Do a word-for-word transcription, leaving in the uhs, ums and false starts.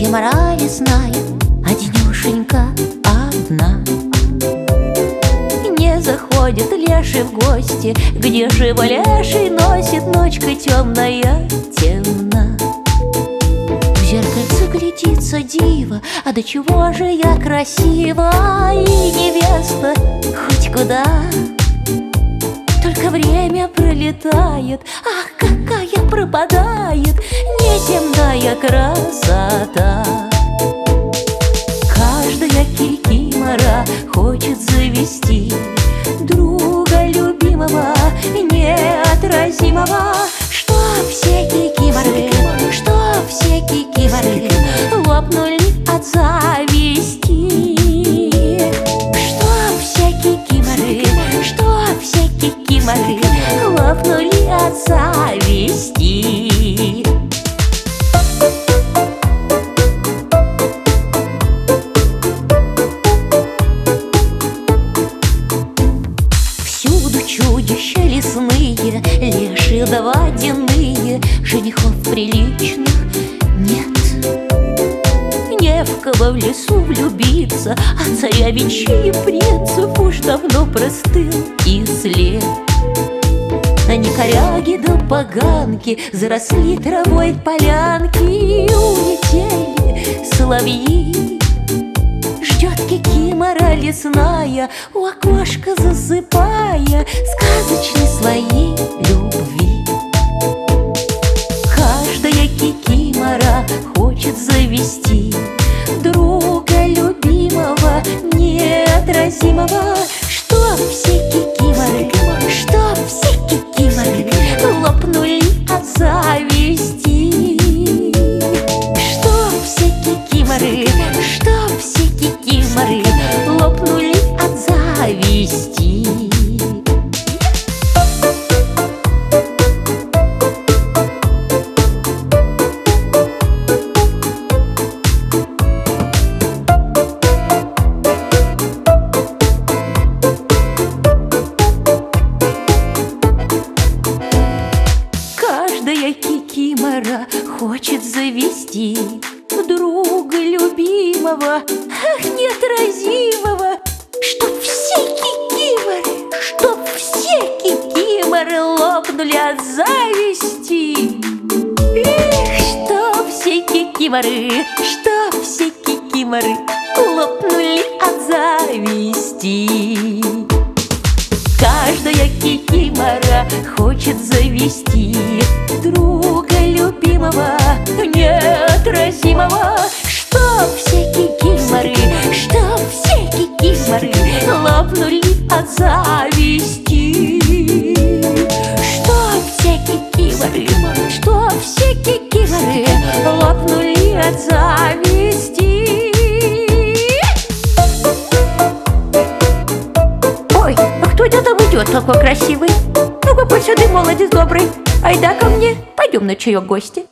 кикимора лесная одинешенька одна. Не заходит леший в гости, где же его леший носит, ночка темная, темна. В зеркальце глядится дива, а до чего же я красива, и невеста хоть куда. Только время пролетает, ах, какая пропадает неземная красота. Каждая кикимора хочет завести друга любимого, неотразимого. Что все кикиморы, что все кикиморы лопнули от зависти. Что все кикиморы, что все кикиморы лопнули от зависти. Всюду чудища лесные, лешие да водяные, женихов приличных нет. Не в кого в лесу влюбиться, а царевичьих принцев уж давно простыл и след. Они коряги да поганки заросли травой полянки, улетели соловьи. Ждет кикимора лесная, у окошка засыпая сказочной своей любви. Каждая кикимора хочет завести друга любимого, неотразимого. Что все кикиморы, что все кикиморы лопнули от зависти. Что все кикиморы, что все кикиморы лопнули от зависти. Каждая кикимора хочет завести друга любимого, ах, неотразимого. Чтоб все кикиморы, чтоб все кикиморы лопнули от зависти. Эх, чтоб все кикиморы, чтоб все кикиморы лопнули от зависти. Каждая кикимора хочет завести друга любимого, неотразимого. Чтоб все кикиморы, чтоб все кикиморы лопнули от зависти. Чтоб все кикиморы, чтоб все кикиморы лопнули от зависти. Ой, а кто это там идет такой красивый? Ну-ка, посюда, молодец добрый, айда ко мне, пойдем на чаек в гости.